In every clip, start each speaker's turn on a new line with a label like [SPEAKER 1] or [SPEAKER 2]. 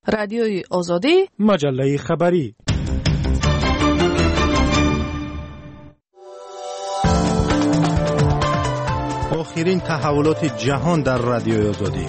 [SPEAKER 1] رادیوی آزادی،
[SPEAKER 2] مجله خبری.
[SPEAKER 3] آخرین تحولات جهان در رادیوی آزادی.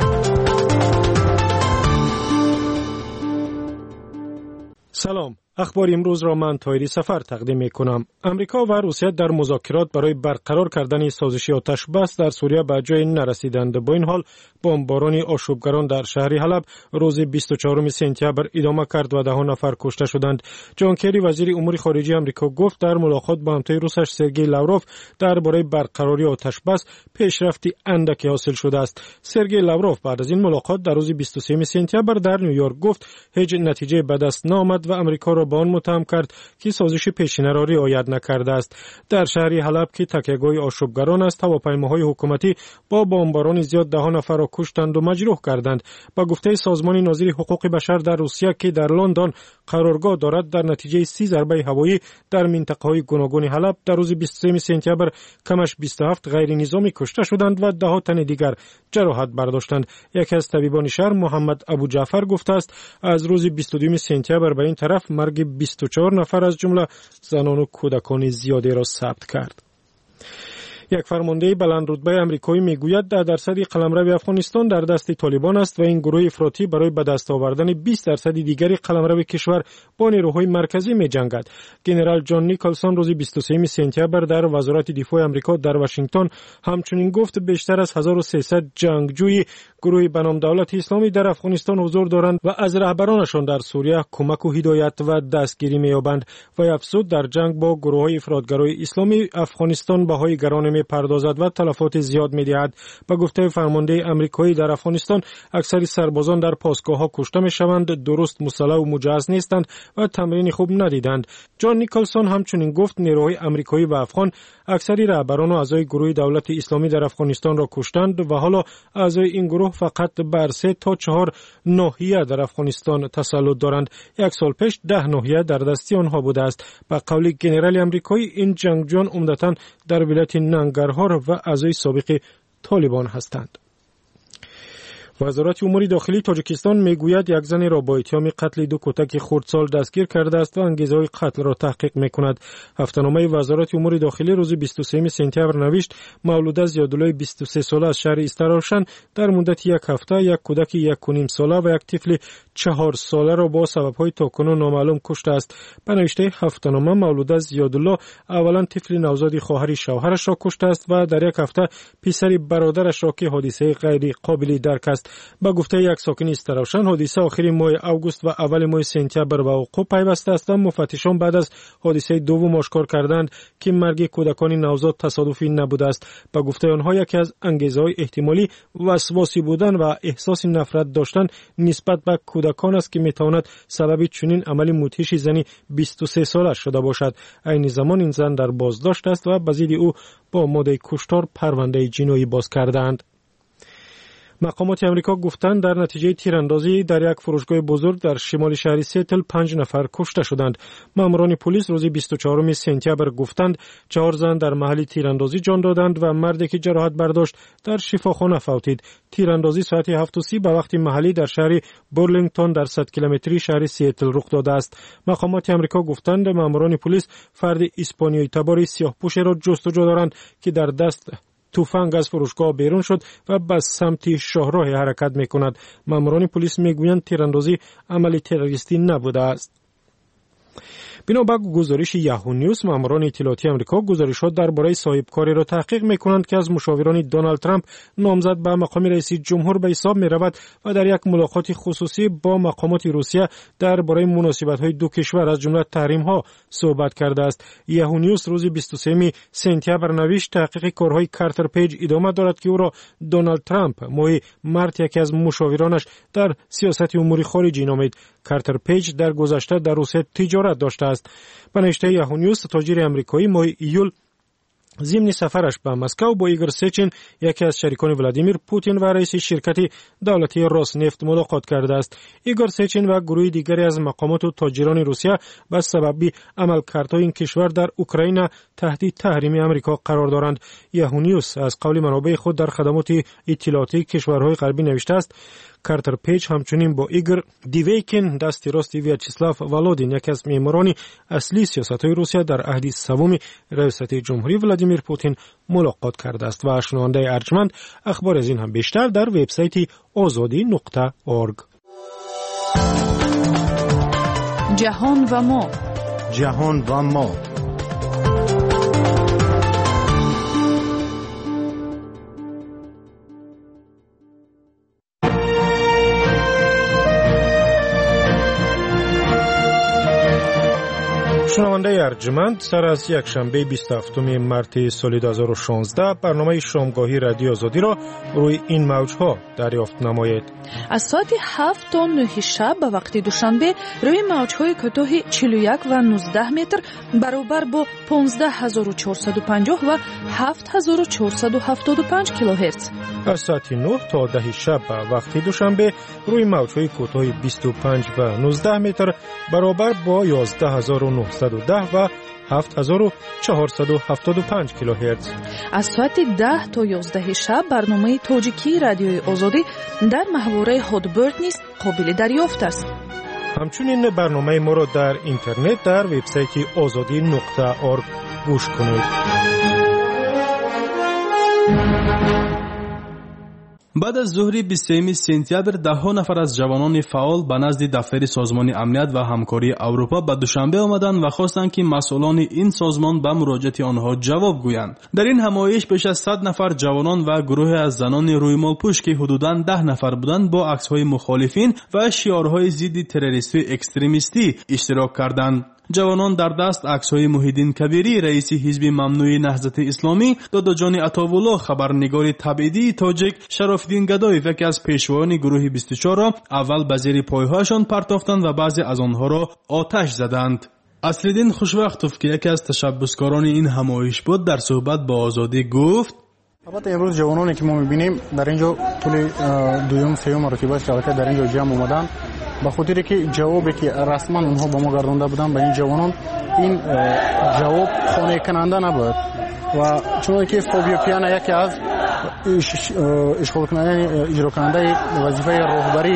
[SPEAKER 2] سلام، اخبار امروز را من طاهری سفر تقدیم می کنم. امریکا و روسیه در مذاکرات برای برقرار کردن سازش آتش بس در سوریه به جای نرسیدند. با این حال بمباران آشوبگران در شهر حلب روز 24 سپتامبر ادامه کرد و 10 نفر کشته شدند. جان کری وزیر امور خارجه امریکا گفت در ملاقات با همتای روسش سرگئی لاوروف درباره برقراری آتش بس پیشرفتی اندکی حاصل شده است. سرگئی لاوروف بعد از این ملاقات در روز 23 سپتامبر در نیویورک گفت هیچ نتیجه به دست نآمد و امریکا را با آن متهم کرد که سازش پیشینه را رعایت نکرده است. در شهر حلب که تکیهگاه آشوبگران است، هواپیماهای حکومتی با بمباران زیاد 10 نفر را کشتند و مجروح کردند. با گفته سازمان ناظر حقوق بشر در روسیه که در لندن قرارگاه دارد، در نتیجه 30 ضربه هوایی در منطقه‌های گوناگون حلب در روز 23 سپتامبر کمش 27 غیر نظامی کشته شدند و 10 تن دیگر جراحت برداشتند. یکی از طبیبان شهر محمد ابو جعفر گفته است از روز 22 سپتامبر به این طرف مرگ 24 نفر از جمله زنان و کودکان زیادی را ثبت کرد. یک فرمانده بلند رتبه آمریکایی میگوید 10% قلمرو افغانستان در دست طالبان است و این گروه افراطی برای به دست آوردن 20% دیگری قلمرو کشور با نیروهای مرکزی می‌جنگد. ژنرال جان نیکلسون روز 23 سپتامبر در وزارت دفاع آمریکا در واشنگتن همچنین گفت بیشتر از 1300 جنگجوی گروه به نام دولت اسلامی در افغانستان حضور دارند و از رهبرانشان در سوریه کمک و هدایت و دستگیری می‌یابند و افزود در جنگ با گروه‌های افراطگرای اسلامی افغانستان بهای گران پردازد و تلفات زیاد می‌دهد. با گفته فرمانده آمریکایی در افغانستان اکثر سربازان در پاسگاه‌ها کشته می‌شوند، درست مسلح و مجهز نیستند و تمرین خوب ندیدند. جان نیکلسون همچنین گفت نیروهای آمریکایی و افغان اکثر رهبران و اعضای گروه دولت اسلامی در افغانستان را کشتند و حالا اعضای این گروه فقط بر 3 تا 4 ناحیه در افغانستان تسلط دارند. یک سال پیش 10 ناحیه در دستی آنها بوده است. با قول ژنرال آمریکایی این جنگجویان عمدتاً در ولایت ننگرهار و اعضای سابق طالبان هستند. وزارت امور داخلی تاجیکستان میگوید یک زن را با اتهام قتل 2 کودک خردسال دستگیر کرده است و انگیزه‌های قتل را تحقیق میکند. هفته‌نامه وزارت امور داخلی روز 23 سپتامبر نوشت مولوده زیادالله 23 ساله از شهر استراوشن در مدت یک هفته یک کودک 1.5 ساله و یک طفل 4 ساله را با سبب‌های تاکنون نامعلوم کشته است. به نوشته هفته‌نامه مولوده زیادالله اولا طفل نوزاد خواهر شوهرش را کشته است و در یک هفته پسر برادرش را که حادثه غیر قابل درک است. با گفته یک ساکن استراوشن حادثه آخر ماه اوگوست و اول ماه سپتامبر به وقوع پیوسته است و مفتشان بعد از حادثه دوم آشکار کردند که مرگ کودکان نوزاد تصادفی نبوده است. با گفته آنها یکی از انگیزه‌های احتمالی وسواسی بودن و احساس نفرت داشتن نسبت به کودکان است که میتواند سبب چنین عمل مدهش زنی 23 ساله شده باشد. عین زمان این زن در بازداشت است و به ضد او با ماده کشتار پرونده جنایی باز کردند. مقامات امریکا گفتند در نتیجه تیراندازی در یک فروشگاه بزرگ در شمال شهر سیتل 5 نفر کشته شدند. ماموران پلیس روز 24 سپتامبر گفتند 4 زن در محل تیراندازی جان دادند و مردی که جراحت برداشت در شفاخانه فوتید. تیراندازی ساعت 7:30 به وقت محلی در شهر بورلینگتون در 100 کیلومتری شهر سیتل رخ داده است. مقامات امریکا گفتند ماموران پلیس فرد اسپانیایی تبار سیاه‌پوش را جستجو دارند که در دست تفنگ از فروشگاه بیرون شد و به سمت شاهراه حرکت می‌کند. ماموران پلیس میگویند تیراندازی عمل تروریستی نبوده است. بنابر گزارش یاهو نیوز، ماموران اطلاعاتی آمریکا گزارشات درباره صاحبکاری را تحقیق می‌کنند که از مشاوران دونالد ترامپ نامزد به مقام رئیس جمهور به حساب می‌رود و در یک ملاقات خصوصی با مقامات روسیه درباره مناسبت‌های دو کشور از جمله تحریم‌ها صحبت کرده است. یاهو نیوز روز 23 سپتامبر نوشت تحقیق کارهای کارتر پیج ادامه دارد که او را دونالد ترامپ ماه مارس یکی از مشاورانش در سیاست امور خارجی نامید. کارتر پیج در گذشته در روسیه تجارت داشته است. به نوشته یاهو نیوز تاجر آمریکایی ماه ایول ضمن سفرش به مسکو با ایگور سچین یکی از شریکان ولادیمیر پوتین و رئیس شرکت دولتی روسنفت ملاقات کرده است. ایگور سچین و گروه دیگری از مقامات و تاجران روسیه به سبب عملکردهای این کشور در اوکراین تحت تحریم آمریکا قرار دارند. یاهو نیوز از قول منابع خود در خدمات اطلاعاتی کشورهای غربی نوشته است کارتر پیچ همچنین با ایگور دیویکین دست راست ویاچسلاو ولودین یکی از معماران اصلی سیاست‌های روسیه در عهد سوم ریاست جمهوری ولادیمیر پوتین ملاقات کرده است و شنونده ارجمند اخبار از این هم بیشتر در وبسایت azadi.org.
[SPEAKER 1] جهان و ما.
[SPEAKER 3] جهان و ما.
[SPEAKER 2] شنونده ارجمند، سر از یک شنبه 27 مارس سال 2016 برنامه شامگاهی رادیو آزادی را روی این موجها دریافت نمایید.
[SPEAKER 1] از ساعت 7 تا 9 شب به وقت دوشنبه روی موجهای کوتاه 41 و 19 متر برابر با 15450 و 7475 کیلوهرتز.
[SPEAKER 2] از ساعت 9 تا 10 شب به وقت دوشنبه روی موجهای کوتاه 25 و 19 متر برابر با 11910 و 7475 کیلوهرتز.
[SPEAKER 1] از ساعت 10 تا 11 شب برنامه تاجیکی رادیوی آزادی در محوره هادبرد نیز قابل دریافت است.
[SPEAKER 2] همچنین برنامه ما را در اینترنت در وبسایت azadi.org گوش کنید.
[SPEAKER 4] بعد از ظهر 23 سپتامبر ده نفر از جوانان فعال به نزد دفتر سازمان امنیت و همکاری اروپا به دوشنبه آمدند و خواستند که مسئولان این سازمان به مراجعت آنها جواب گویند. در این همایش بیش از 100 نفر جوانان و گروه از زنان رویمالپوش که حدوداً 10 نفر بودند با عکس‌های مخالفین و شعارهای ضد تروریستی اکستریمیستی اشتراک کردند. جوانان در دست عکس‌های محیدین کبیری رئیس حزب ممنوع نهضت اسلامی، داداجان عطاءالله خبرنگار تبعیدی تاجیک، شراف‌الدین گدایف یکی از پیشوایان گروه 24 را اول به زیر پایهایشان پرتافتند و بعضی از آنها را آتش زدند. اصلالدین خوشوقتوف که یکی از تشبثکاران این همایش بود در صحبت با آزادی گفت:
[SPEAKER 5] البته امروز جوانانی که ما می‌بینیم در اینجا طول دوم سوم مرتبه است که در اینجا جمع اومدن به خاطر که جوابی که رسما اونها با ما گردونده بودن به این جوانان این جواب خانه کننده نبود و چون که فابیو پیانا یکی از اشغال کننده اجرا کننده وظیفه راهبری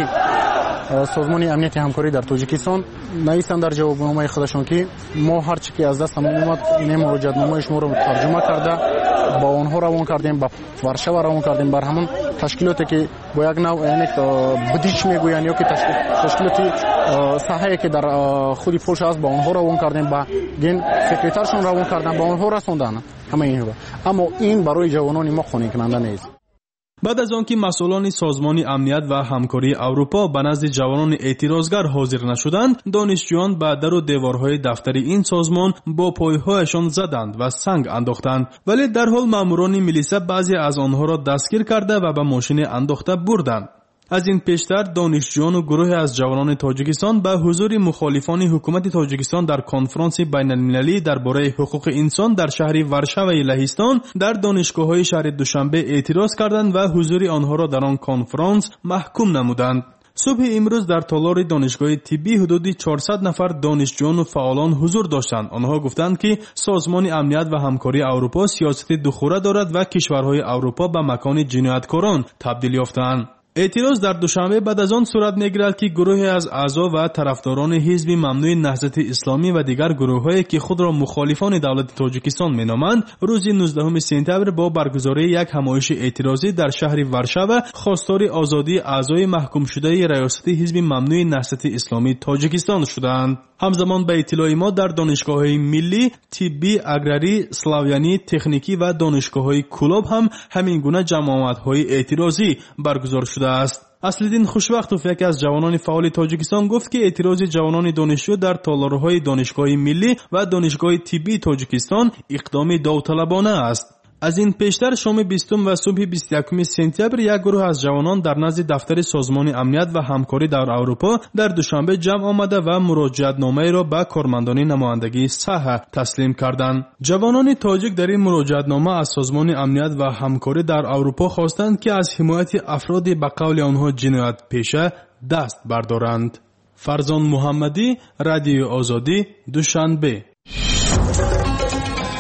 [SPEAKER 5] سازمان امنیت همکاری در تاجیکستان نوشتن در جوابنامه خودشون که ما هر چی که از دستمون اومد این مراجعتنامه شما رو ترجمه کرده با اونها روان کردیم، با وارشاوا روان کردیم، بر همون تشکیلاتی که با یک نوع یعنی بدیش میگوین یا که تشکیلاتی ساحه‌ای که در خود پولش است با اونها روان کردیم، با گین سکرترشون روان کردن، با اونها رسوندن همه اینها. اما این برای جوانان ما خانه کننده نیست.
[SPEAKER 4] بعد از آنکه مسئولان سازمان امنیت و همکاری اروپا به نزد جوانان اعتراضگر حاضر نشدند، دانشجویان به در و دیوارهای دفتر این سازمان با پایهایشان زدند و سنگ انداختند، ولی در حال ماموران میلیسا بعضی از آنها را دستگیر کرده و به ماشین انداخته بردند. از این پیشتر دانشجویان و گروه از جوانان تاجیکستان به حضور مخالفان حکومت تاجیکستان در کنفرانس بین‌المللی درباره حقوق انسان در شهر ورشاو لهستان در دانشگاه‌های شهر دوشنبه اعتراض کردند و حضور آنها را در آن کنفرانس محکوم نمودند. صبح امروز در تالار دانشگاه طبی حدود 400 نفر دانشجویان و فعالان حضور داشتند. آنها گفتند که سازمان امنیت و همکاری اروپا سیاست دوخوره دارد و کشورهای اروپا به مکان جنایتکاران تبدیل یافتند. اعتراض در دوشنبه بعد از آن صورت می‌گیرد که گروهی از اعضا و طرفداران حزب ممنوع نهضت اسلامی و دیگر گروه‌هایی که خود را مخالفان دولت تاجیکستان می‌نامند، روز 19 سپتامبر با برگزاری یک همایش اعتراضی در شهر ورشاو خواستار آزادی اعضای محکوم شده ریاست حزب ممنوع نهضت اسلامی تاجیکستان شدند. همزمان به اطلاع ما در دانشگاه‌های ملی، طبی، اگراری، سلاویانی، تکنیکی و دانشگاه‌های کلاب هم همین گونه جمع‌آمدهای اعتراضی برگزار شده است. اصلالدین خوشوقتوف یکی از جوانان فعال تاجیکستان گفت که اعتراض جوانان دانشجو در تالارهای دانشگاه ملی و دانشگاه طبی تاجیکستان اقدام داوطلبانه است. از این پیشتر شام 20 و صبح 21 سپتامبر یک گروه از جوانان در نزد دفتر سازمان امنیت و همکاری در اروپا در دوشنبه جمع آمده و مراجعتنامه را به کارمندان نمایندگی ساحه تسلیم کردند. جوانان تاجیک در این مراجعتنامه از سازمان امنیت و همکاری در اروپا خواستند که از حمایت افراد به قول آنها جنایت پیشه دست بردارند. فرزان محمدی، رادیو آزادی، دوشنبه.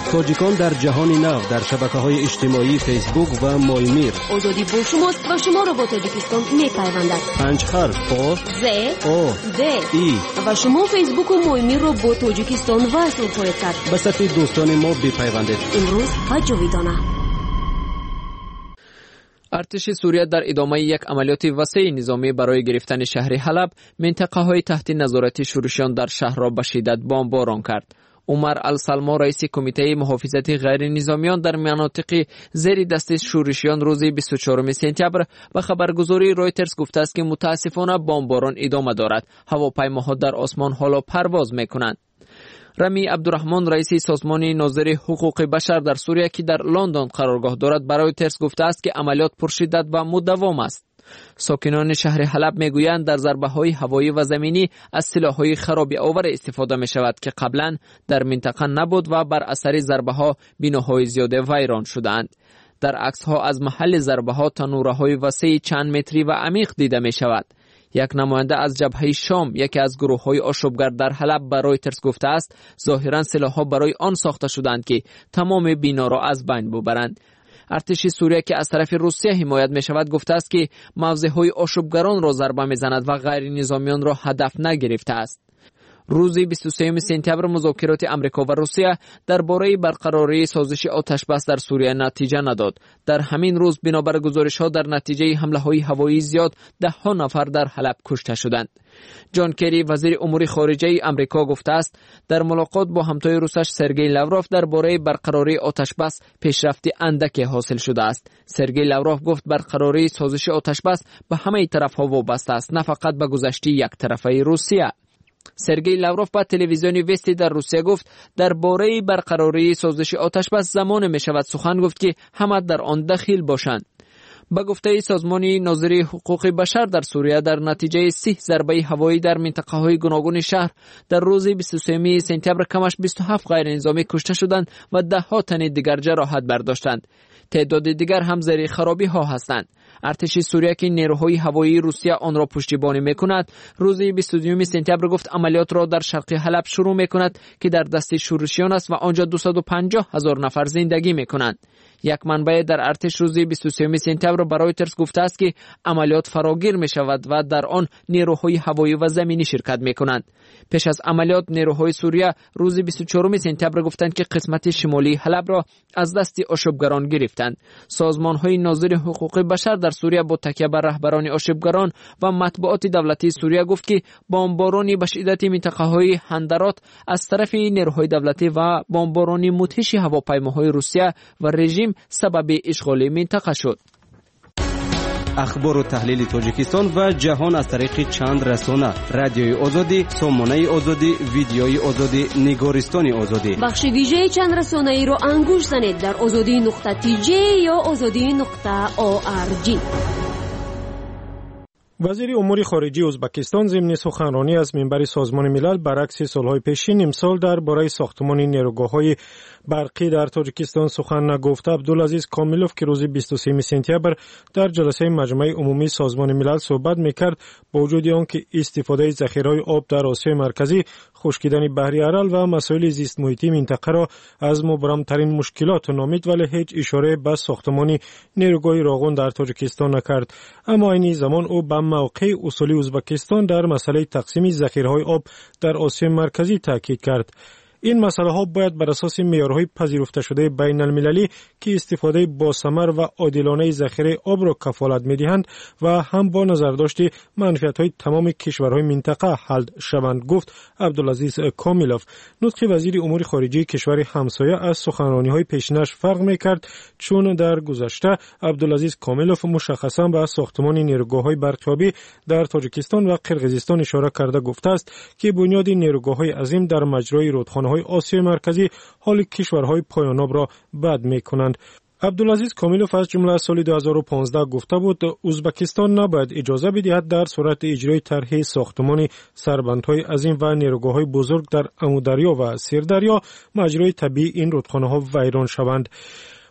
[SPEAKER 6] تاجیکان در جهان نو در شبکه‌های اجتماعی فیسبوک و مایمیر.
[SPEAKER 7] آزادی با شماست و شما را با تاجیکستان می‌پیوندد.
[SPEAKER 6] 5 حرف آ
[SPEAKER 7] ز
[SPEAKER 6] او
[SPEAKER 7] د
[SPEAKER 6] ای
[SPEAKER 7] و شما فیسبوک و مایمیر را با تاجیکستان وصل خواهید کرد.
[SPEAKER 6] به صفحه دوستان ما بپیوندید.
[SPEAKER 7] امروز و جاویدانه.
[SPEAKER 8] ارتش سوریه در ادامه یک عملیات وسیع نظامی برای گرفتن شهر حلب، منطقه‌های تحت نظارت شورشیان در شهر را به شدت بمباران کرد. عمر السلما رئیس کمیته محافظت غیر نظامیان در مناطق زیر دست شورشیان روز 24 سپتامبر به خبرگزاری رویترز گفته است که متاسفانه بمباران ادامه دارد. هواپیماها در آسمان حالا پرواز می‌کنند. رمی عبدالرحمن رئیس سازمان ناظر حقوق بشر در سوریه که در لندن قرارگاه دارد برای ترس گفته است که عملیات پرشدت و مداوم است. ساکنان شهر حلب میگویند در ضربه‌های هوایی و زمینی از سلاح‌های خراب آور استفاده می‌شود که قبلا در منطقه نبود و بر اثر ضربه‌ها بناهای زیاده ویران شدند. در عکس‌ها از محل ضربه‌ها تنوره‌های وسیع چند متری و عمیق دیده می‌شود. یک نماینده از جبهه شام، یکی از گروه‌های آشوبگر در حلب به رویترز گفته است ظاهراً سلاح‌ها برای آن ساخته شدند که تمام بنا را از بین ببرند. ارتش سوریه که از طرف روسیه حمایت می شود گفته است که موضع‌های آشوبگران را ضربه می‌زند و غیر نظامیان را هدف نگرفته است. روز 23 سپتامبر مذاکرات آمریکا و روسیه درباره برقراری سازش آتشبس در سوریه نتیجه نداد. در همین روز بنابر گزارش‌ها در نتیجه حمله‌های هوایی زیاد 10 نفر در حلب کشته شدند. جان کری وزیر امور خارجه آمریکا گفته است در ملاقات با همتای روسش سرگئی لاوروف درباره برقراری آتشبس پیشرفت اندکی حاصل شده است. سرگئی لاوروف گفت برقراری سازش آتشبس به همه طرف‌ها وابسته است، نه فقط به گذشته یک طرفه روسیه. سرگئی لاوروف با تلویزیون وستی در روسیه گفت درباره برقراری سازش آتشبس زمان می شود سخن گفت که همه در آن دخیل باشند. با گفته سازمان ناظر حقوق بشر در سوریه در نتیجه 30 ضربه هوایی در منطقه‌های گوناگون شهر در روز 23 سپتامبر کمش 27 غیر نظامی کشته شدند و 10 تن دیگر جراحت برداشتند. تعداد دیگر هم زیر خرابی ها هستند. ارتش سوریه که نیروهای هوایی روسیه آن را پشتیبانی میکند روز 22 سپتامبر گفت عملیات را در شرق حلب شروع میکند که در دست شورشیان است و آنجا 250,000 نفر زندگی میکنند. یک منبع در ارتش روز 23 سپتامبر برای ترس گفته است که عملیات فراگیر می شود و در آن نیروهای هوایی و زمینی شرکت می کنند. پیش از عملیات نیروهای سوریه روز 24 سپتامبر گفتند که قسمت شمالی حلب را از دست آشوبگران گرفتند. سازمان‌های ناظر حقوق بشر در سوریه با تکیه بر رهبران آشوبگران و مطبوعات دولتی سوریه گفت که بمبارانی به شدت منطقه‌های هندرات از طرف نیروهای دولتی و بمبارانی مدهش هواپیماهای روسیه و رژیم سبب اشغال منطقه شد.
[SPEAKER 6] اخبار و تحلیل تاجیکستان و جهان از طریق چند رسانه: رادیوی آزادی، سامانه آزادی، ویدیوی آزادی، نگارستان آزادی.
[SPEAKER 7] بخش ویژه چند رسانه ای را انگوش زنید در azadi.tj یا azadi.org.
[SPEAKER 2] وزیر امور خارجه ازبکستان ضمن سخنرانی از منبر سازمان ملل برعکس سالهای پیشین امسال درباره ساختمان نیروگاه‌های برقی در تاجیکستان سخن نگفت. عبدالعزیز کامیلوف که روز 23 سپتامبر در جلسه مجمع عمومی سازمان ملل صحبت می‌کرد با وجود آنکه استفاده ذخیره‌های آب در آسیای مرکزی، خشکیدن بحر ارال و مسائل زیست محیطی منطقه را از مبرم‌ترین مشکلات نامید، ولی هیچ اشاره به ساختمان نیروگاه راغون در تاجیکستان نکرد. اما این زمان او به موقع اصولی ازبکستان در مسئله تقسیم ذخیره‌های آب در آسیای مرکزی تاکید کرد. این مسئله ها باید بر اساس معیارهای پذیرفته شده بین المللی که استفاده با ثمر و عادلانه ذخیره آب را کفالت می‌دهند و هم با نظرداشت منفعت‌های تمام کشورهای منطقه حل شوند، گفت عبدالعزیز کامیلوف. نطق وزیر امور خارجه کشور همسایه از سخنرانی‌های پیشینش فرق می‌کرد، چون در گذشته عبدالعزیز کامیلوف مشخصاً به ساختمان نیروگاه‌های برقیابی در تاجیکستان و قرقیزستان اشاره کرده گفته است که بنیاد نیروگاه‌های عظیم در مجرای رودخانه‌های آسیای مرکزی حال کشورهای پایاناب را بد می‌کنند. عبدالعزیز کامیلوف از جمله سال 2015 گفته بود ازبکستان نباید اجازه بدهد در صورت اجرای طرح ساختمان سربندهای عظیم و نیروگاه‌های بزرگ در امودریا و سیردریا مجرای طبیعی این رودخانه‌ها ویران شوند.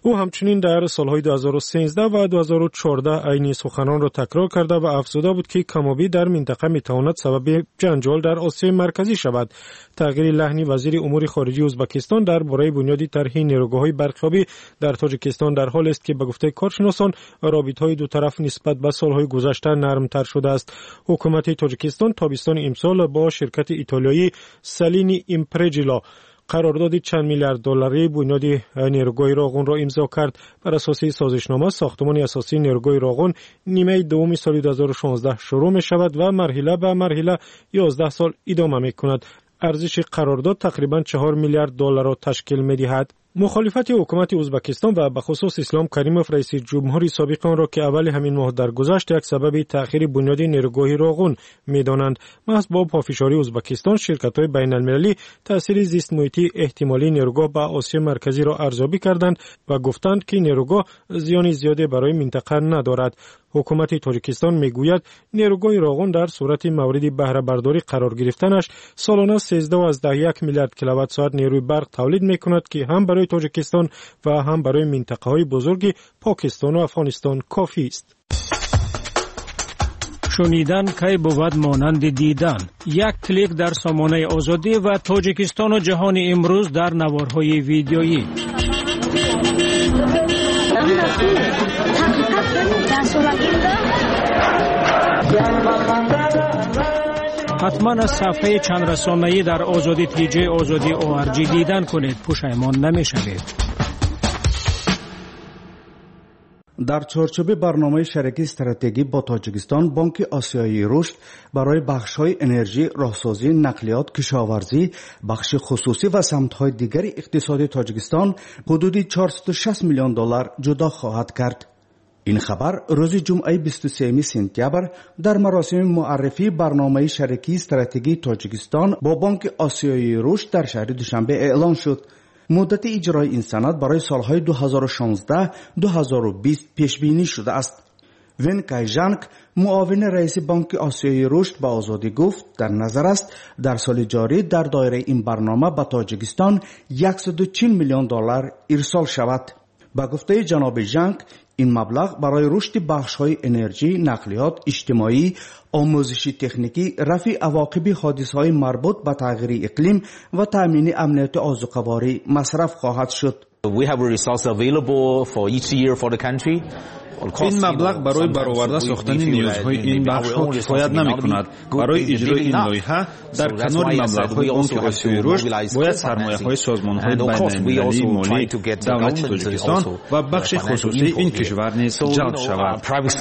[SPEAKER 2] او همچنین در سالهای 2013 و 2014 عین سخنان را تکرار کرده و افزوده بود که کمابی در منطقه میتواند سبب جنجال در آسیای مرکزی شود. تغییر لحنی وزیر امور خارجه ازبکستان درباره بنیاد طرح نیروگاه‌های برقیابی در تاجیکستان در حال است که به گفته کارشناسان رابطه‌های دو طرف نسبت به سالهای گذشته نرمتر شده است. حکومت تاجیکستان تابستان امسال با شرکت ایتالیایی سالینی ایمپرجیلا قرارداد چند میلیارد دلاری بنیاد نیروگاه راغون را امضا کرد. بر اساس سازشنامه ساختمان اساسی نیروگاه راغون نیمه دوم سال 2016 شروع می شود و مرحله به مرحله 11 سال ادامه می کند. ارزش قرارداد تقریباً 4 میلیارد دلار را تشکیل می دهد. مخالفت حکومت ازبکستان و به خصوص اسلام کریموف رئیس جمهوری سابق آن را که اول همین ماه درگذشت یک سبب تأخیر بنیاد نیروگاه راغون می‌دانند. محض با پافشاری ازبکستان شرکت‌های بین‌المللی تأثیر زیست محیطی احتمالی نیروگاه به آسیا مرکزی را ارزیابی کردند و گفتند که نیروگاه زیان زیادی برای منطقه ندارد. حکومت تاجیکستان میگوید نیروگاه راغون در صورت مورد بهره برداری قرار گرفتنش سالانه 13.1 میلیارد کیلووات ساعت نیروی برق تولید میکند که هم برای تاجیکستان و هم برای منطقه‌های بزرگ پاکستان و افغانستان کافی است.
[SPEAKER 9] شنیدن کی بود مانند دیدن. یک کلیک در سامانه آزادی و تاجیکستان و جهان امروز در نوارهای ویدیویی. حتما از صفحه چند رسانه‌ای در آزادی تیجی آزادی ORG دیدن کنید، پشیمان نمی‌شوید.
[SPEAKER 10] در چارچوب برنامه شریک استراتژی با تاجیکستان، بانک آسیایی رشد برای بخش‌های انرژی، راهسازی، نقلیات، کشاورزی، بخش خصوصی و سمت‌های دیگر اقتصادی تاجیکستان حدود 460 میلیون دلار جدا خواهد کرد. این خبر روز جمعه 23 سپتامبر در مراسم معرفی برنامه شریکی استراتژی تاجیکستان با بانک آسیایی رشد در شهر دوشنبه اعلان شد. مدت اجرای این سند برای سالهای 2016-2020 پیش بینی شده است. وین کایژانگ، معاون رئیس بانک آسیایی رشد با آزادی گفت در نظر است در سال جاری در دایره این برنامه به تاجیکستان 140 میلیون دلار ارسال شود. با گفته جناب ژانگ، این مبلغ برای رشد بخش‌های انرژی، نقلیات، اجتماعی، آموزشی تکنیکی، رفع عواقب حادثه‌های مربوط به تغییر اقلیم و تامین امنیت آذوقه‌واری مصرف خواهد شد.
[SPEAKER 11] We have resources available for each year for the country.
[SPEAKER 12] این مبلغ برای برآورده ساختن نیازهای این بخش‌ها کفایت نمی‌کند. برای اجرای این لایحه در کنار مبلغ‌های بانک آسیایی رشد باید سرمایه‌های سازمان‌های بین‌المللی مالی دولت تاجیکستان و بخش خصوصی این کشور نیز جلب شود.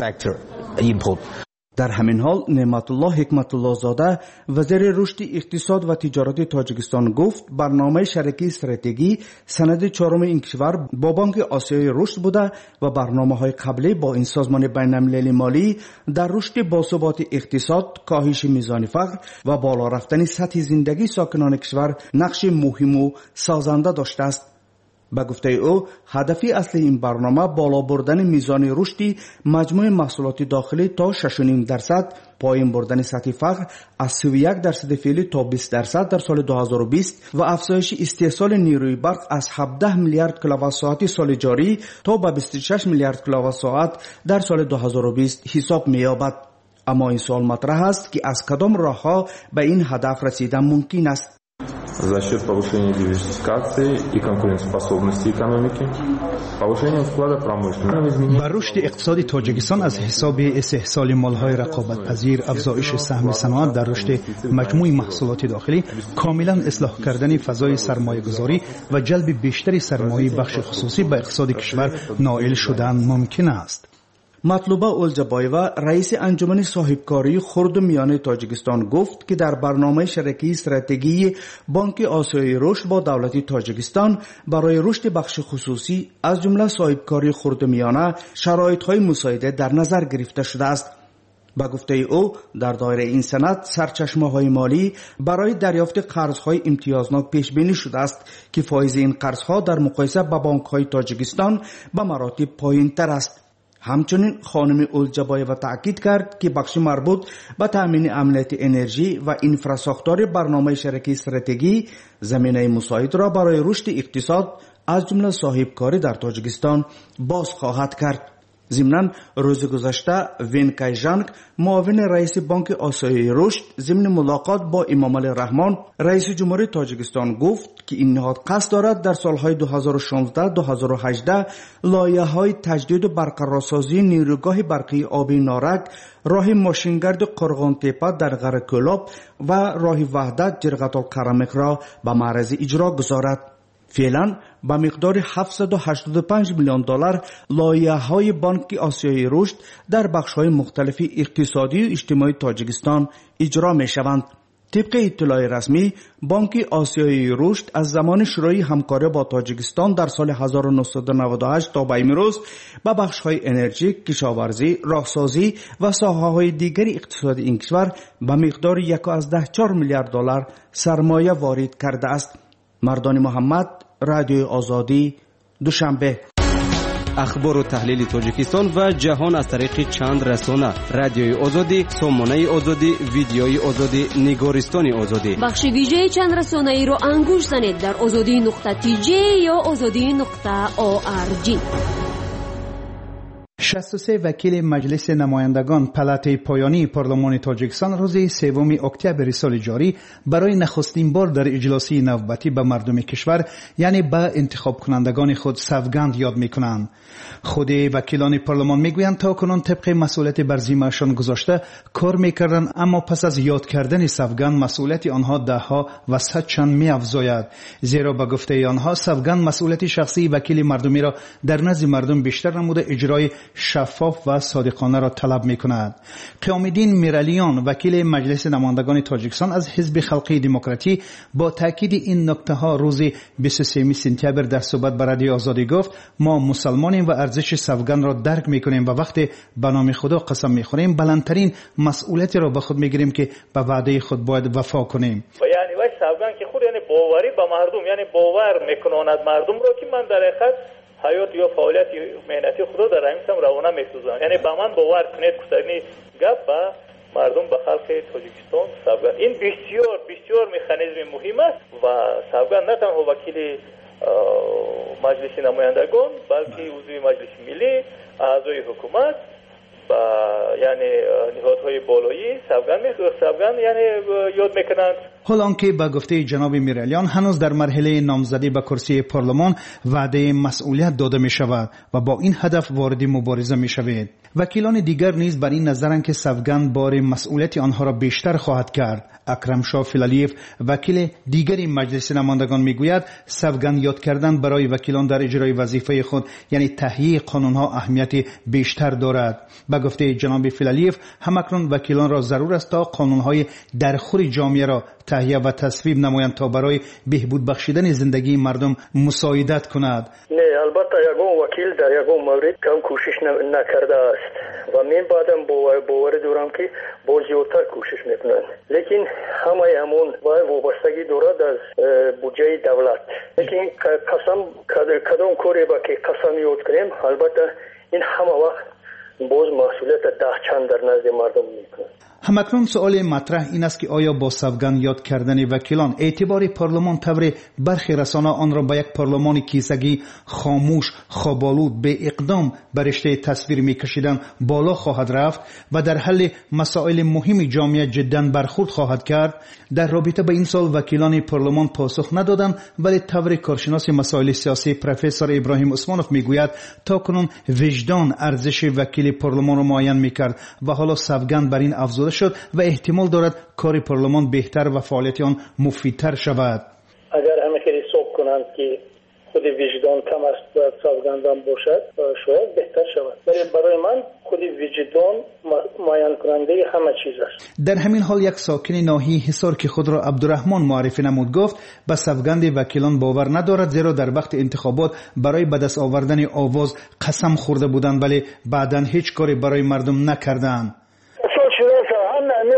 [SPEAKER 10] در همین حال نعمت الله حکمت الله زاده وزیر رشد اقتصاد و تجارت تاجیکستان گفت برنامه شریکی استراتژی سند چهارم این کشور با بانک آسیایی رشد بوده و برنامه‌های قبلی با این سازمان بین‌المللی مالی در رشد باثبات اقتصاد، کاهش میزان فقر و بالا رفتن سطح زندگی ساکنان کشور نقش مهم و سازنده داشته است. به گفته او هدف اصلی این برنامه بالا بردن میزان رشد مجموع محصولات داخلی تا 6.5%، پایین بردن سطح فقر از 31% فعلی تا 20% در سال 2020 و افزایش استحصال نیروی برق از 17 میلیارد کیلووات ساعت سال جاری تا به 26 میلیارد کیلووات ساعت در سال 2020 حساب می‌یابد. اما این سوال مطرح است که از کدام راه‌ها به این هدف رسیدن ممکن است.
[SPEAKER 13] За счет повышения диверсификации и конкурентоспособности экономики, повышения вклада промышленности.
[SPEAKER 14] با رشد اقتصاد تاجیکستان از حساب استحصال مال‌های رقابت‌پذیر، افزایش سهم صنعت در رشد مجموع محصولات داخلی، کاملا اصلاح کردن فضای سرمایه‌گذاری و جلب بیشتر سرمایه بخش خصوصی به اقتصاد کشور نائل شدن ممکن است.
[SPEAKER 10] مطلوبه اولجابایوا رئیس انجمن صاحبکاری خرد و میانه تاجیکستان گفت که در برنامه شریکی استراتژی بانک آسیایی رشد با دولت تاجیکستان برای رشد بخش خصوصی از جمله صاحبکاری خرد و میانه شرایط‌های مساعده در نظر گرفته شده است. با گفته او در دایره این سند سرچشمه‌های مالی برای دریافت قرض‌های امتیازناک پیش بینی شده است که فایز این قرض‌ها در مقایسه با بانک‌های تاجیکستان به مراتب پایین‌تر است. همچنین خانم اولجابایوا تاکید کرد که بخش مربوط به تامین امنیت انرژی و انفراستراکچور برنامه شریکی استراتژی زمینه مساعد را برای رشد اقتصاد از جمله صاحبکاری در تاجیکستان باز خواهد کرد. ضمناً روز گذشته وینکای ژانگ معاون رئیس بانک آسیای رشد ضمن ملاقات با امامعلی رحمان رئیس جمهوری تاجیکستان گفت که این نهاد قصد دارد در سالهای 2016-2018 لایحه‌های تجدید و برقرارسازی نیروگاه برقی آبی نارک، راه ماشینگرد قرغان تپه در غر کلاب و راه وحدت جرقت الکرمک را به معرض اجرا گذارد. فعلا با مقدار 785 میلیون دلار لایحه‌های بانک آسیای رشد در بخش‌های مختلف اقتصادی و اجتماعی تاجیکستان اجرا می‌شوند. طبق اطلاع رسمی، بانک آسیای رشد از زمان شروع همکاری با تاجیکستان در سال 1998 تا به امروز به بخش‌های انرژی، کشاورزی، راهسازی و ساحه‌های دیگر اقتصاد این کشور به مقدار 1.4 میلیارد دلار سرمایه وارد کرده است. مردان محمد، رادیوی آزادی، دوشنبه.
[SPEAKER 6] اخبار و تحلیل تاجیکستان و جهان از طریق چند رسانه: رادیوی آزادی، سامانه آزادی، ویدیوی آزادی، نگارستان آزادی.
[SPEAKER 7] بخش ویژه چند رسانه ای رو انگوش زنید در azadi.tj یا azadi.org.
[SPEAKER 14] 63 وکیل مجلس نمایندگان پلات پایانی پارلمان تاجیکستان روز 3 اکتبر سال جاری برای نخستین بار در اجلاسی نوبتی به مردم کشور یعنی به انتخاب کنندگان خود سوگند یاد میکنند. خود وکیلان پارلمان میگویند تا کنون طبق مسئولیت بر ذمه‌شان گذاشته کار میکردند، اما پس از یاد کردن سوگند مسئولیت آنها دهها و صد چند میافزاید، زیرا به گفته آنها سوگند مسئولیت شخصی وکیل مردمی را در نزد مردم بیشتر نموده اجرای شفاف و صادقانه را طلب می‌کند. قیام‌الدین میرالیان وکیل مجلس نمایندگان تاجیکستان از حزب خلقی دموکراتی با تاکید این نکته‌ها روز 23 سپتامبر در صحبت با رادیو آزادی گفت: ما مسلمانیم و ارزش سوگند را درک می‌کنیم و وقتی به نام خدا قسم می‌خوریم بلندترین مسئولیت را به خود می‌گیریم که به وعده خود باید وفا کنیم.
[SPEAKER 15] یعنی وای سوگند که خود یعنی باوری به مردم، یعنی باور می‌کند مردم را که من در حقیقت حیات یا فعالیت مهنتی خدا در رحمتم روانه میسوزم، یعنی به من باور کنید که این گپ به مردم به خلق تاجیکستان سوگند. این بسیار بسیار مکانیزم مهم است و سوگند نه تنها وکیل مجلس نمایندگان بلکه عضو مجلس ملی، اعضای حکومت و یعنی نهادهای بالایی سوگند یعنی یاد میکنند.
[SPEAKER 14] حال آنکه به گفته جناب میرالیان هنوز در مرحله نامزدی به کرسی پارلمان وعده مسئولیت داده می شود و با این هدف وارد مبارزه می شود. وکیلان دیگر نیز بر این نظرند که سوگند بار مسئولیت آنها را بیشتر خواهد کرد. اکرم شاه فیلالیف وکیل دیگری مجلس نمایندگان میگوید سوگند یاد کردن برای وکیلان در اجرای وظیفه خود یعنی تهیه قانونها اهمیت بیشتر دارد. به گفته جناب فیلالیف همکنون وکیلان را ضرور است تا قانونهای درخور جامعه را تهیه و تصویب نمایند تا برای بهبود بخشیدن زندگی مردم مساعدت کند.
[SPEAKER 16] نه البته یگان وکیل در یگان مورد کم کوشش نکرده است و من بعدم باور دارم که با زیادتر کوشش میکنند، لیکن همه همون وابستگی دارد از بودجه دولت. لیکن قسم کدام کاری با که قسم یاد کنیم البته این همه وقت باز مسئولیت ده چند در نزد مردم میکنه.
[SPEAKER 14] همکنون سوال مطرح این است که آیا با سوگند یاد کردن وکیلان اعتبار پارلمان طور برخی رسانه آن را به یک پارلمان کیسگی خاموش خوابالود به اقدام به رشته تصویر میکشیدن بالا خواهد رفت و در حل مسائل مهم جامعه جدا برخورد خواهد کرد؟ در رابطه با این سال وکیلان پارلمان پاسخ ندادند، ولی طور کارشناس مسائل سیاسی پروفسور ابراهیم عثمانوف میگوید تا کنون وجدان ارزش وکیل پارلمان را معین میکرد و حالا سوگند بر این افزوده شد و احتمال دارد کار پارلمان بهتر و فعالیت آن مفیدتر شود.
[SPEAKER 16] اگر همه خیلی حساب کنند که خود وجدان کم است و سوگندان باشد شاید بهتر شود، ولی برای من خود وجدان معین کننده همه چیز است.
[SPEAKER 14] در همین حال یک ساکن ناحیه حصار که خود را عبدالرحمن معرفی نمود گفت به سوگند وکیلان باور ندارد، زیرا در وقت انتخابات برای به دست آوردن آواز قسم خورده بودند ولی بعداً هیچ کاری برای مردم نکردند.
[SPEAKER 16] همین قسم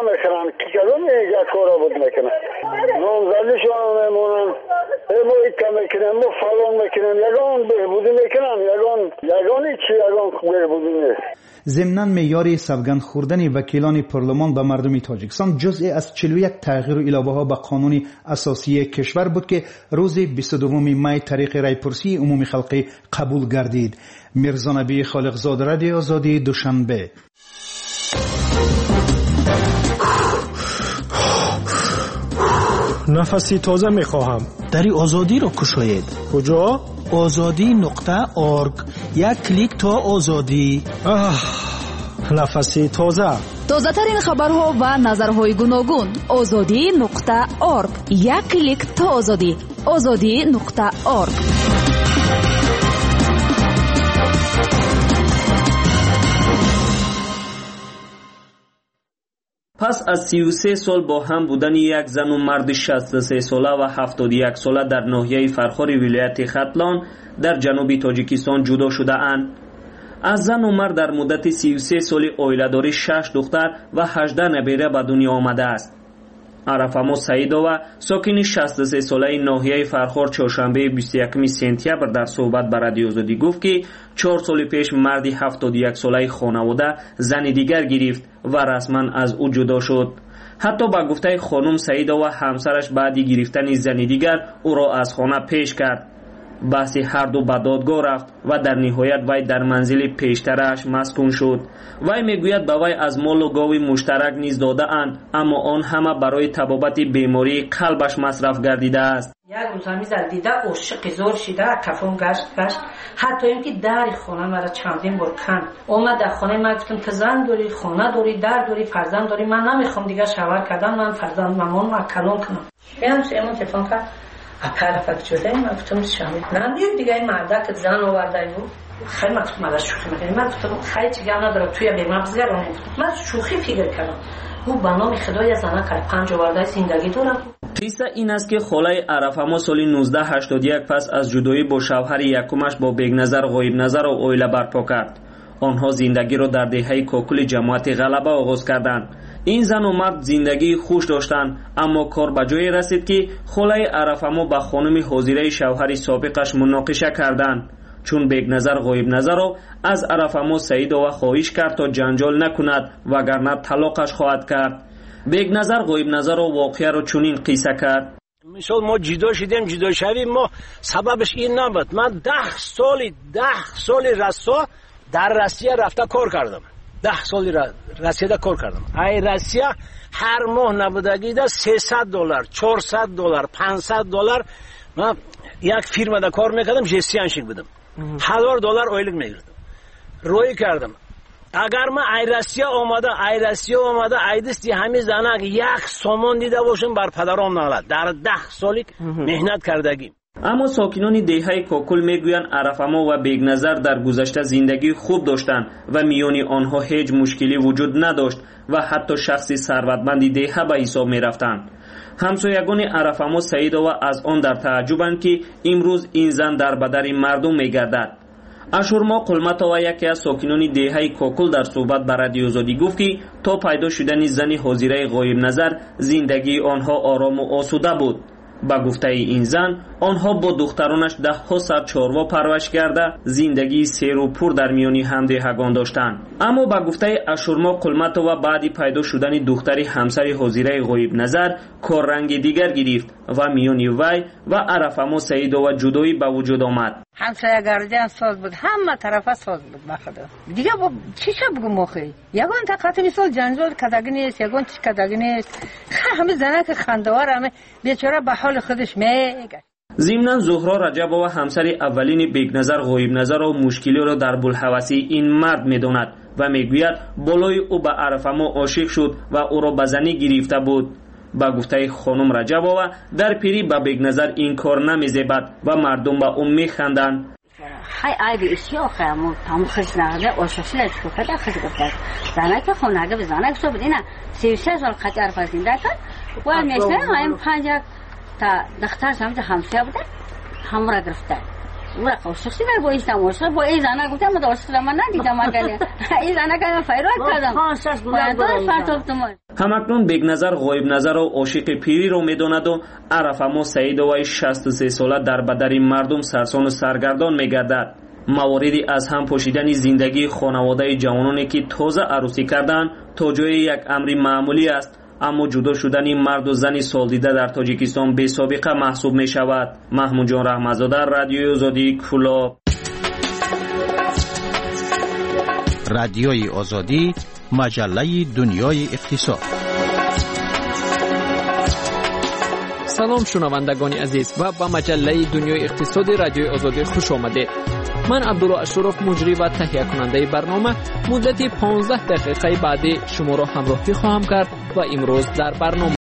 [SPEAKER 17] نمیکنن که کدوم یک کارا بود میکنن نامزدیشون میمونن ما ایکا میکنن ما فلان میکنن یگان بهبودی میکنن یگانی چی یگان بهبودی نیست.
[SPEAKER 14] ضمناً معیار سوگند خوردن وکیلان پارلمان به مردم تاجیکستان جزئی از 41 تغییر و علاوه‌ها به قانون اساسی کشور بود که روز 22 می طریق رایپرسی عمومی خلقی قبول گردید. میرزا نبی خالقزاد، رادیو آزادی، دوشنبه.
[SPEAKER 2] نفسی تازه میخواهم.
[SPEAKER 18] دری آزادی را کشاید.
[SPEAKER 2] کجا؟
[SPEAKER 18] azadi.org. یک کلیک تا آزادی.
[SPEAKER 2] نفسی تازه.
[SPEAKER 1] تازه ترین خبرها و نظرهای گوناگون. azadi.org. یک کلیک تا آزادی. azadi.org.
[SPEAKER 19] پس از 33 سال با هم بودن یک زن و مرد 63 ساله و 71 ساله در ناحیه فرخار ولایت ختلان در جنوب تاجیکستان جدا شده اند. از زن و مرد در مدت 33 سال اویله‌داری 6 دختر و 18 نبیره به دنیا آمده است. عرفامو سعیدова ساکن 63 ساله ناحیه فرخار چهارشنبه 21 سپتامبر در صحبت با رادیو آزادی گفت که 4 سال پیش مردی 71 ساله خانواده زن دیگر گرفت و رسما از او جدا شد. حتی با گفته خانم سعیدова همسرش بعد گرفتن زن دیگر او را از خانه پیش کرد. بحث هر دو به دادگاه رفت و در نهایت وی در منزل پیشترش مسکون شد. وی میگوید به وی از مال و گاو مشترک نیز داده اند، اما آن همه برای تبابت بیماری قلبش مصرف گردیده است.
[SPEAKER 20] یک روزمی زد دیده عاشق زور شده کفون گشت حتی اینکه در خانه مرا چندین بار کند. اومد در خانه من گفتم تو زن داری، خانه داری، در داری، فرزند داری، من نمیخوام دیگه شوهر کردن، من فرزند مامان و کلون کنم. ایمون تلفن کرد اپرفکت شده. من گفتم شامل نه دیگه این مرد که زن آورده بود خیلی مکتوب مدرس شوخی میکنه. من گفتم خیلی چیزی نداره توی به مغز گرم. من شوخی فکر کردم او به نام خدای زنه کرد 5 آورده زندگی داره.
[SPEAKER 19] قصه این است که خاله عرفامو سال 1981 پس از جدایی با شوهر یکمش با بیگنظر غایب نظر و اویله برپا کرد. آنها زندگی را در دهه کوکل جماعت غلبه آغاز کردند. این زن و مرد زندگی خوش داشتند، اما کار به جایی رسید که خاله عرفامو با خانم حاضره شوهر سابقش مناقشه کردند. چون بیگنظر غایب نظر را از عرفامو سعیدова خواهش کرد تا جنجال نکند وگرنه طلاقش خواهد کرد. بیگنظر غایب نظر را واقعه را چنین قصه کرد.
[SPEAKER 18] مثال ما جدا شدیم، جدا شویم ما سببش این نبود. من 10 سال رسا در روسیه رفته کار کردم. 10 سال روسیه کار کردم. ای روسیه هر ماه نبودگی ده $300 $400 $500 من یک فیرما ده کار میکردم، جسیانشین بودم. $1000 اویلگ میگرفتم. روی کردم. اگر من ای روسیه آمده ای دستی همین زنک یک سامان دیده باشم بر پدرام نالد. در 10 سالی مهنت کردگیم.
[SPEAKER 19] اما ساکنان دهه کوکل میگویند عرفامو و بیگنظر در گذشته زندگی خوب داشتند و میان آنها هیچ مشکلی وجود نداشت و حتی شخصی ثروتمند دهه به حساب میرفتند. همسایگان عرفامو سعیدова از آن در تعجبند که امروز این زن در بدر مردم میگردد. اشورما قلمتова یکی از ساکنان دهه کوکل در صحبت با رادیو آزادی گفت که تا پیدا شدن زن حاضره غایب نظر زندگی آنها آرام و آسوده بود. با گفته این زن آنها با دخترانش 10 سر چاروا پرورش کرده زندگی سیر و پر در میانی همدیگان داشتند. اما با گفته اشورما قلمتова بعد پیدا شدن دختر همسر حاضره غایب نظر کار رنگ دیگر گرفت و میانی وی و عرفامو سعیدова جدایی به وجود آمد.
[SPEAKER 20] همسایه گردن ساز بود، همه طرفه ساز بود. بخدا دیگه با چی شب بگم مخی یگان تقاطع مثال جنجال کداگی نیست، یگان چی کداگی نیست. همه زنه که خندوار همه بیچاره به حال خودش میگه.
[SPEAKER 19] ضمناً زهرا رجبova همسر اولین بیگنظر غایب نظر و مشکلی را در بلحوثی این مرد میداند و میگوید بالای او به عرفامو عاشق شد و او را به زنی گرفته بود. با گفته خانم رجبova در پیری با بیگنظر این کار نمیزیبد و مردم به او میخندند.
[SPEAKER 21] های آیدی اشی آخرمون تمام خشناده آشفته لشکو کده خش گفته زنه که خونهگه به زنه که شو بدینه 36 سال خطی عرفه زنده کرد و میشته هایم 5 تا دختر همسایه بوده همه را گرفته اون خوششی بر بایستم واسه با این زنه گفتم من دوست دارم من ندیدم مگه این زنه که من فیروز کردم
[SPEAKER 19] همکنون بیگ نظر غایب نظر و عاشق پیری رو میداند و عرف اما سعید وای 63 ساله در بدر مردم سرسان و سرگردان میگردد. مواردی از هم پوشیدن زندگی خانواده جوانانی که تازه عروسی کردند تا جای یک امر معمولی است، اما جدا شدن مرد و زن سالدیده در تاجیکستان بی سابقه محسوب می شود. محمود جان رحمتزاده، رادیوی آزادی، کلاب.
[SPEAKER 3] رادیوی آزادی، مجله دنیای اقتصاد.
[SPEAKER 8] سلام شنوندگان عزیز و به مجله دنیای اقتصادی رادیوی آزادی خوش آمدید. من عبدالله اشرف مجری و تهیه کننده برنامه مدت 15 دقیقه بعدی شما را همراهی خواهم کرد و امروز در برنامه